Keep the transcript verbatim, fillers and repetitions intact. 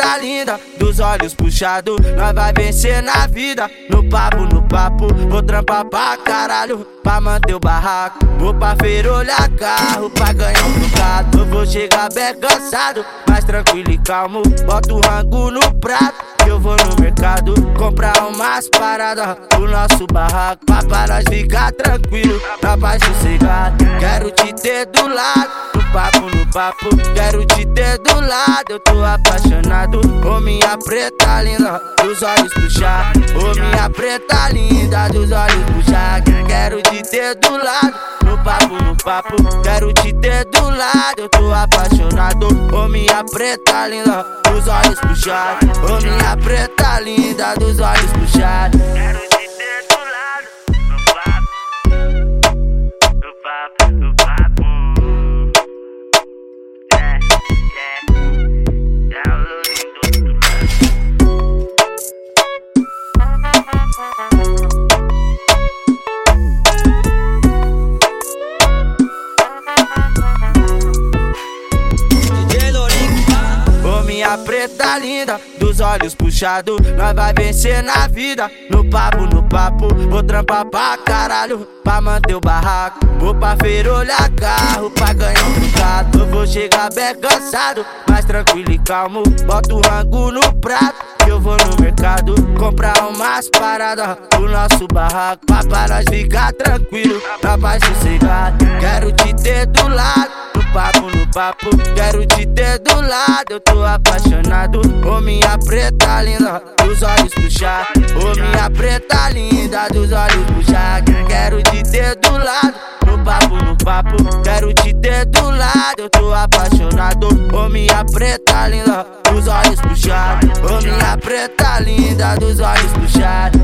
preta linda, dos olhos puxados, nós vai vencer na vida. No papo, no papo, vou trampar pra caralho, pra manter o barraco. Vou pra feira olhar carro, pra ganhar um trocado. Eu vou chegar bem cansado, mas tranquilo e calmo. Boto o rango no prato, eu vou no mercado comprar umas paradas pro nosso barraco, pra, pra nós ficar tranquilo, na paz sossegado. Quero te ter do lado, no papo, no papo, quero te ter do lado. Eu tô apaixonado, ô minha preta linda, dos olhos puxados. Ô minha preta linda, dos olhos puxados. Quero te ter do lado, no papo, no papo, quero te ter do lado. Eu tô apaixonado, ô minha preta linda, dos olhos puxados. Ô minha preta linda, dos olhos puxados. Quero te ter do lado, no papo, no papo, no papo. Yeah, yeah, yeah, lindo. Minha preta linda, dos olhos puxados, nós vai vencer na vida. No papo, no papo, vou trampar pra caralho, pra manter o barraco. Vou pra feira olhar carro, pra ganhar um trocado. Eu vou chegar bem cansado, mas tranquilo e calmo. Boto o rango no prato, eu vou no mercado comprar umas paradas pro nosso barraco, pra, pra nós ficar tranquilo, na paz sossegado. Quero te ter do lado, no papo, no papo, quero te ter do lado. Eu tô apaixonado, ô minha preta linda, dos olhos puxados. Ô minha preta linda, dos olhos puxados. Quero te ter do lado, no papo, no papo, quero te ter do lado. Eu tô apaixonado, ô minha preta linda, dos olhos puxados. Ô minha preta linda, dos olhos puxados.